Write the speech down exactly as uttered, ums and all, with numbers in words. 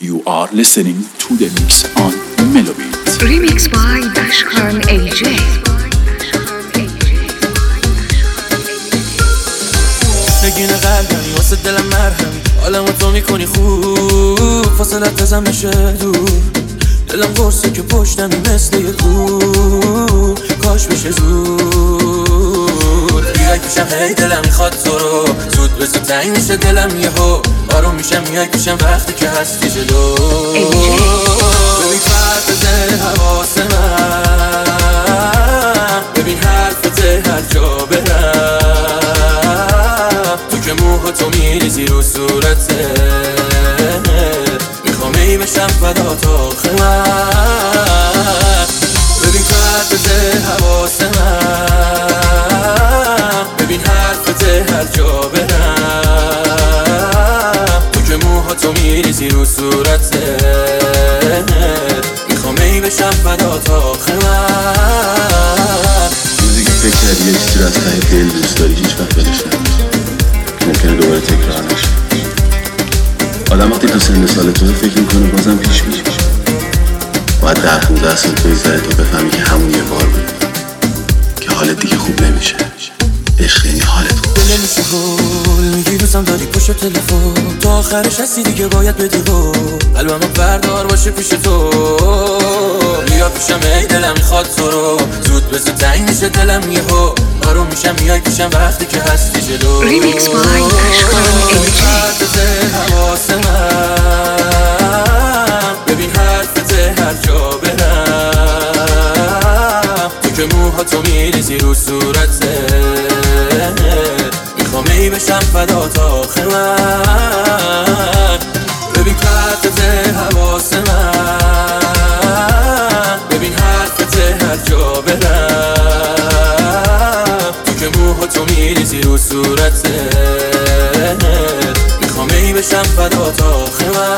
You are listening to the mix on Melobit. Remix by Dashkhan ای جی. نگین قلبی واسه دلم مرهمی، حالمو تو میکنی خوب، فاصلت ازم نشه دور، دلم قرصه که پشتمی مثل یه کوه، کاش بشه زود بیای پیشم، هی دلم میخواد تو رو، زود به زود تنگ میشه دلم یهو، آروم میشم میای پیشم وقتی که هستی جلو. ببین فرد بزه حواس من، ببین حرفت هر جا برم، تو که موها تو میریزی رو صورته، میخوام ای بشم فدا تا آخر من. ببین فرد بزه حواس من، ببین حرفت هر جا برم، تو که موها تو میریزی رو صورته، میخوام ای بشم فدا تا آخر من. روزی که فکر کردی یه چیزی رو از ته دل دوست داری هیچ وقت ولش نمی‌کنی، ممکنه دوباره تکرار نشه. آدم وقتی تو سن سال تو فکر میکنه بازم پیش میشه، باید ده پونزده سال بگذره تا بفهمی که همون یه بار بود که حالت دیگه خوب نمیشه. عشق یعنی حالت خوب دل نمیشه گل، میگی دوستم داری پشت تلفن، تا آخرش هستی دیگه باید بدی گل، قلبمو بردار باشه پیش تو، بیا پیشم ای دلم میخواد تو رو، زود به زود تنگ میشه دلم یهو، آروم میشم میای پیشم وقتی که هستی جلو. Remix by Dashkhan ای جی. حواس من، ببین حرفت هر جا برم، تو که موها تو میریزی رو صورته، میخوام ای بشم فدا تا آخر من. ببین حرفت حواس من، ببین حرفت هر جا برم، تو که موها تو میریزی رو صورته، میخوام ای بشم فدا تا آخر من.